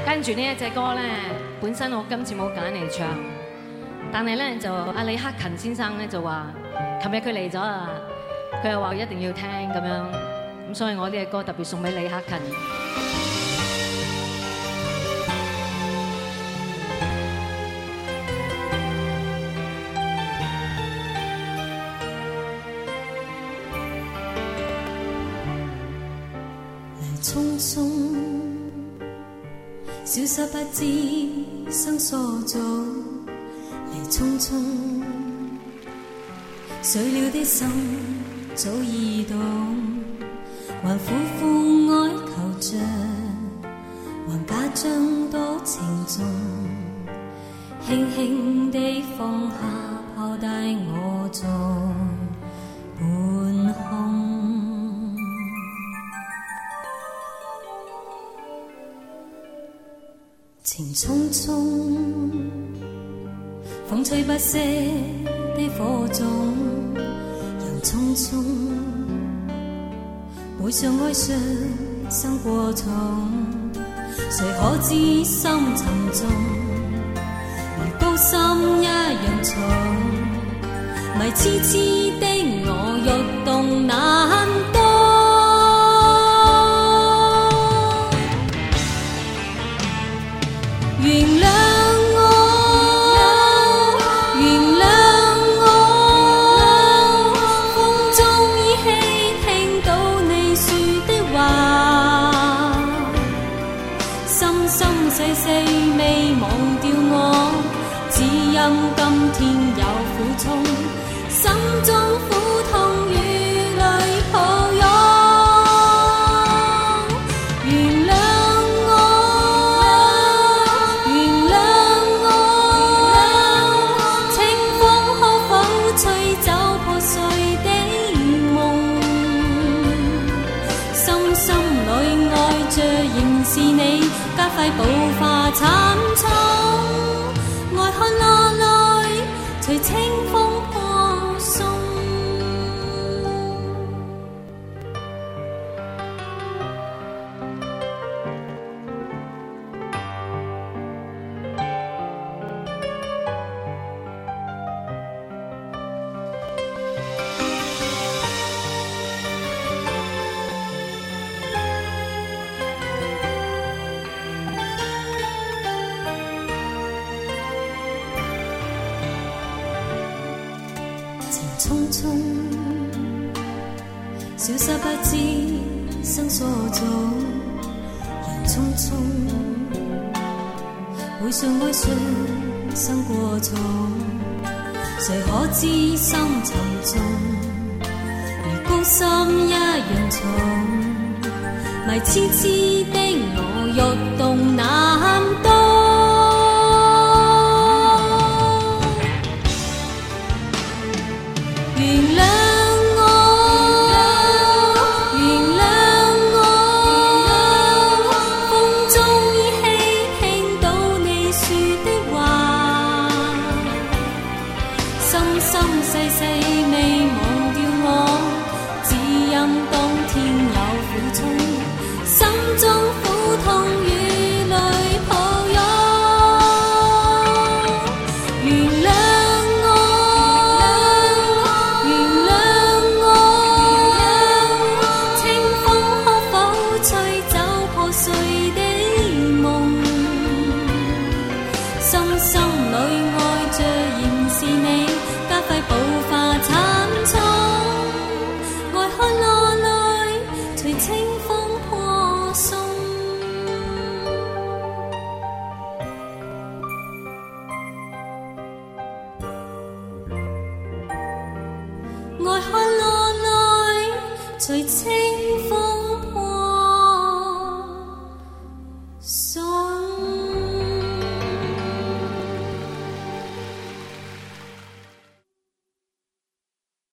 跟住呢一隻歌咧，本身我今次冇揀嚟唱，但係咧就阿李克勤先生咧就話，琴日佢嚟咗啊，佢又話一定要聽咁樣，咁所以我呢隻歌特別送俾李克勤。 匆匆，消失不知生疏早，嚟匆匆，碎了的心早已懂，還苦苦哀求着，還假裝多情重，輕輕地放下，拋低我做半空。情匆匆，風吹不息的火種，又匆匆，背上哀傷生過重，誰可知心沉重，如高山一樣重，迷痴痴的我欲動難動。原諒我，原諒我，風中依稀聽到你說的話，深深細細未忘掉我，只因今天有苦衷，心中苦痛與淚抱擁。是你加快步伐慘重，愛看落來隨清風破送。匆匆，消失不知生疏早，人匆匆，背上哀傷生過重，誰可知心沉重，如高山一樣重，迷痴痴的我欲動難動。原諒我，原諒我，風中依稀聽到你說的話，深深細細未忘掉我，只因當天有苦衷，心中苦痛與淚抱擁。原諒步伐慘重，愛看落來隨清風破送。愛看落來隨清